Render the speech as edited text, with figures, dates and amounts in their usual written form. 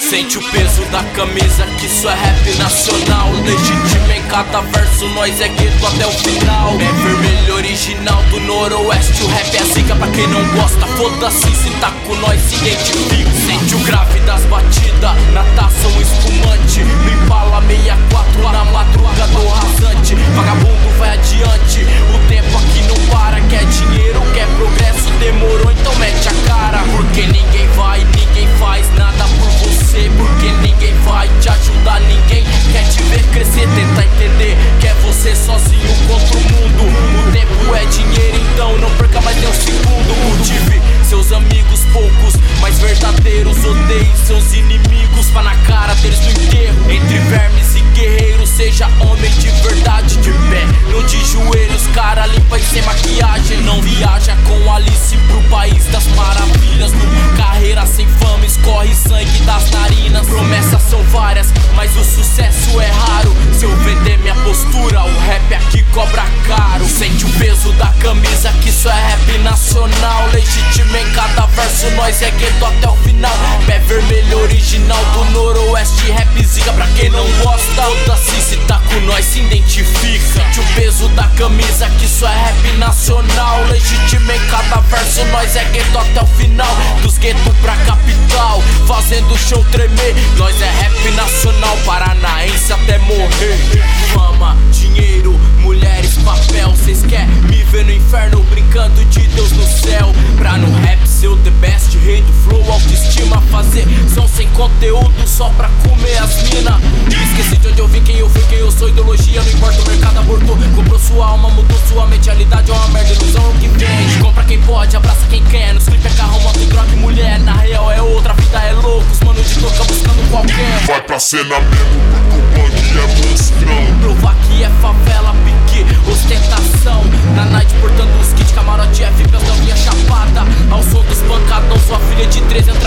Sente o peso da camisa, que isso é rap nacional. Legítimo em cada verso, nós é gueto até o final. É vermelho original do noroeste, o rap é zica. Pra quem não gosta, foda-se, se tá com nós se identifica. Sente o grave das batidas, na taça um espumante. No Impala 64, na madruga do rasante. Vagabundo vai adiante, o tempo aqui não para. Quer dinheiro, quer progresso, demorou, então mete a cara. Porque ninguém vai, ninguém faz nada por você. Porque ninguém vai te ajudar, ninguém quer te ver crescer. Tenta entender que é você sozinho contra o mundo. O tempo é dinheiro, então não perca mais nem um segundo. Cultive seus amigos poucos, mas verdadeiros. Odeie seus inimigos, vá na cara deles no enterro. Entre vermes e guerreiros, seja homem de verdade. De pé, não de joelhos, cara limpa e sem maquiagem. Não viaja com Alice pro país das maravilhas. No carreira sem fama, escorre sangue das narinas. Promessas são várias, mas o sucesso é raro. Se eu vender minha postura, o rap aqui cobra caro. Sente o peso da camisa, que isso é rap nacional. Legítimo em cada verso, nós é gueto até o final. Pé vermelho original do noroeste, rap zica. Pra quem não gosta, foda-se, se tá com nós se identifica. Sente o peso da camisa, que isso é rap nacional. Legítimo em cada verso, nós é gueto até o final. Dos guetos pra capital, fazendo o chão tremer. Nós é rap nacional, paranaense até morrer. Fama, dinheiro, mulheres, papel. Cês quer me ver no inferno, brincando de Deus no céu. Pra no rap ser o the best, rei do flow, autoestima. Fazer som sem conteúdo, só pra comer as mina. Esqueci de onde eu vim, quem eu fui, quem eu sou. Ideologia, não importa, o mercado abortou. Comprou sua alma, mudou sua mentalidade. É uma merda, ilusão é o que vende. Compra quem pode, abraça quem quer. Nos clipe é carro, moto, droga e mulher. Na real é outra, a vida é louca. Os manos de toca buscando qualquer. Vai pra cena mesmo, porque o bug é monstrão. Provar que é favela, pique, ostentação. Na night portando os kits, camarote F, da minha chapada. Ao som dos pancadão, sua filha de 13 anos